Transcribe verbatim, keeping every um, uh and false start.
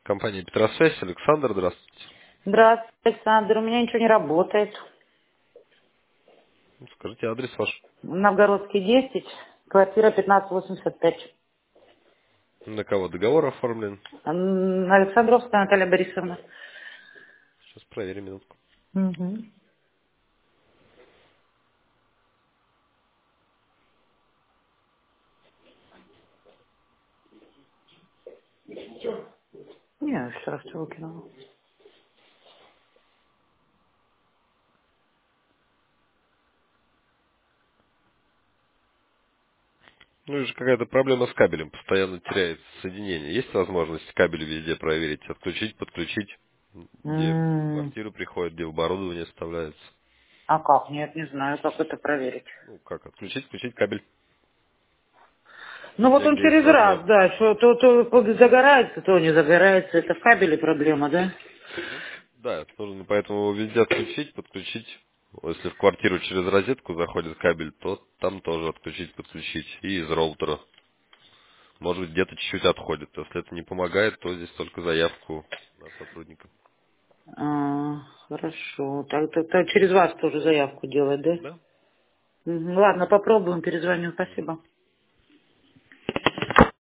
Компания Петросвязь, Александр, здравствуйте. Здравствуйте, Александр. У меня ничего не работает. Ну, скажите адрес ваш. Новгородский десять, квартира пятнадцать восемьдесят пять. На кого договор оформлен? М, Александровская Наталья Борисовна. Сейчас проверим минутку. Угу. Не, еще раз все выкинула. Ну, и же какая-то проблема с кабелем, постоянно теряется соединение. Есть возможность кабель везде проверить, отключить, подключить, где в М, квартиру приходит, где оборудование вставляется. А как? Нет, не знаю, как это проверить. Ну, как отключить, включить кабель Ну вот везде, он где есть через раз, разъем. да, что то, то загорается, то не загорается. Это в кабеле проблема, да? Ну, да, нужно поэтому его везде отключить, подключить. Если в квартиру через розетку заходит кабель, то там тоже отключить, подключить. И из роутера. Может быть, где-то чуть-чуть отходит. Если это не помогает, то здесь только заявку на сотрудника. А, хорошо. Так, так, так через вас тоже заявку делать, да? Да? Мгм. Ладно, попробуем, перезвоню. Мгм. Спасибо.